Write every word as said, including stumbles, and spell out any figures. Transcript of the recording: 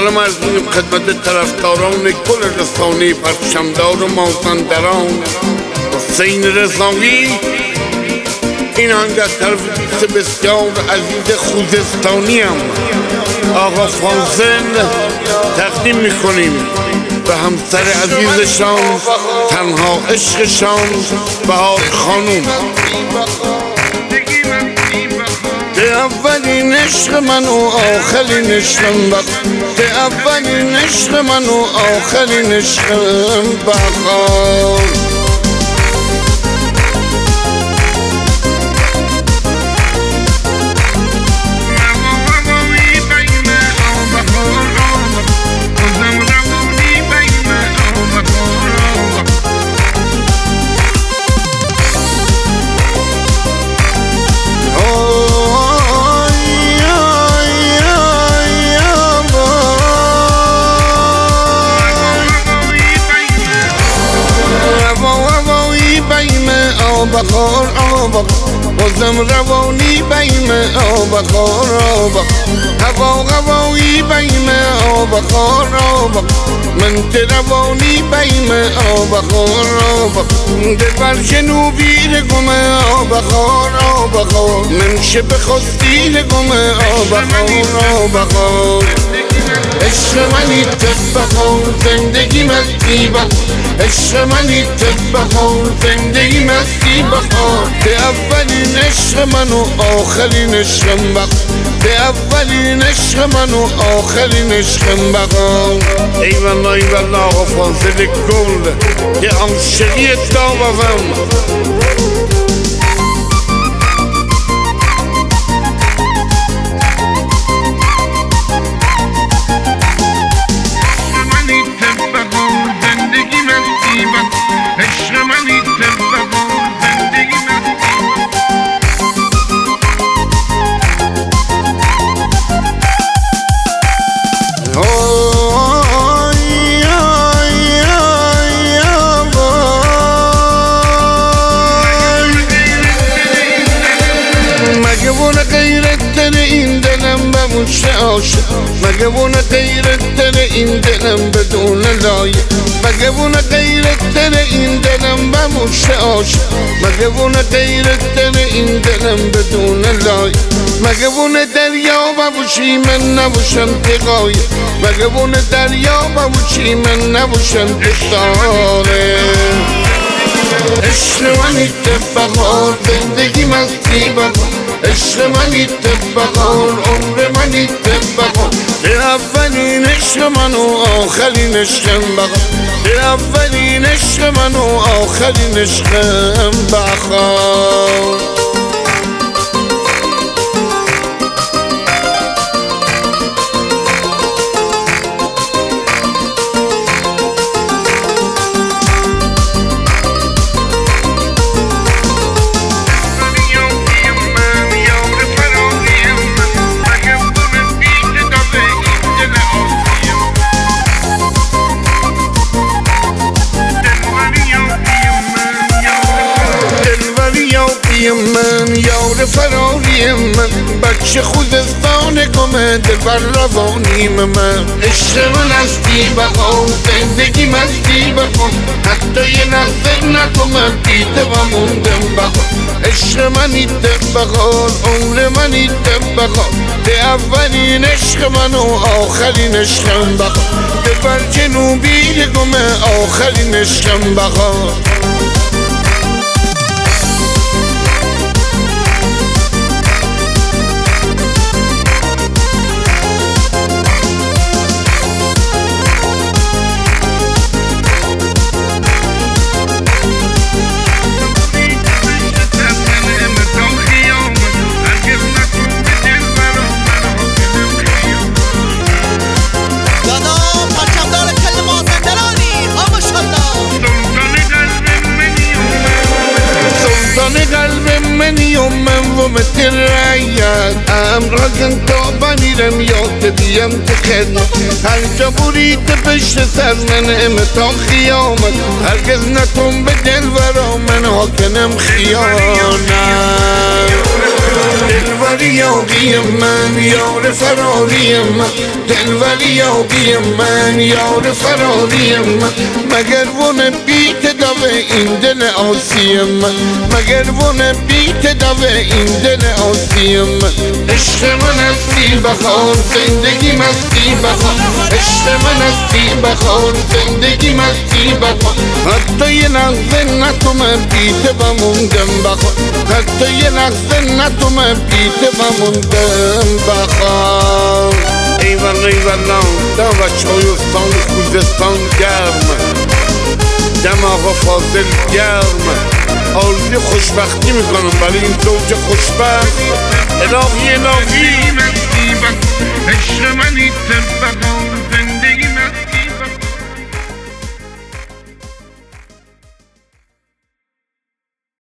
سلام عرض می‌کنیم خدمت طرفداران گل رسانه پرچمدار مازندران حسین رضایی. این آهنگ از طرف دوست بسیار عزیز خوزستانی هم آقا فاضل تقدیم میکنیم به همسر عزیزشان تنها عشقشان بهار خانوم. به اولین عشق من و آخرین عشقم به اولین عشق من و آخرین عشقم بهار. بخار آبا بازم روانی بیم آبا خار آبا هوا هوایی بیم آبا خار آبا من که روانی بیم آبا خار آبا دبر جنوبی رگم آبا خار آبا خار من شب خستی رگم آبا خار آبا خار. عشق منی تبخار زندگی مستی بخار عشق منی تبخار زندگی مستی بخار به اولین عشق من و آخرین عشقم بخار به اولین عشق من و آخرین عشقم بخار. ای والله ای والله آقا فاضل گل یه عاشقی داوام. مگه بونه غیرت دل این دلم بموشه عاشق مگه بونه غیرت دل این دلم بدون لایه مگه بونه غیرت دل این دلم بموشه عاشق مگه بونه غیرت دل این دلم بدون لایه مگه بونه دریا ببوشی من نبوشم تقایه مگه بونه دریا ببوشی من نبوشم تقاره. عشق منی تبخار زندگی مستی بخار عشق منی تبخار عمر منی تبخار به اولین عشق من و آخرین عشقم بخار به اولین عشق من و آخرین عشقم بخار. من یار فراری من بچه خوزستان گمه دلبر روانیم من عشق من هستی بخار زندگی مستی بخار حتی یه نظر نکنم دیده و موندم بخار عشق منی بخار عمر منی بخار به اولین عشق من و آخرین عشقم بخار دلبر جنوبی گمه آخرین عشقم بخار. قلب منی و من و مثل رایت امراضن تا بمیرم یاد بیم که خدمت هر جا برید پشت سر من تا خیامت هرگز نکن به دل ورا من حاکنم خیانت. دلوری یابی من یار فراری من دلوری یابی من یار فراری من مگر ون بیت دو این دل آسی من مگر ون بیت دو این دل آسی من عشق من هستی بخار زندگی مستی بخار عشق من هستی بخار زندگی مستی بخار حتی یه لحظه نتومه بیت بموندم بخار حتی یه لحظه نتومه بیت بموندم بخار ایوان ایوان دا بچه های استان خوزستان گرم دم آقا فاضل گرم آرزوی خوشبختی میکنم برای این زوج خوشبخت الهی الهی عشق من ایتم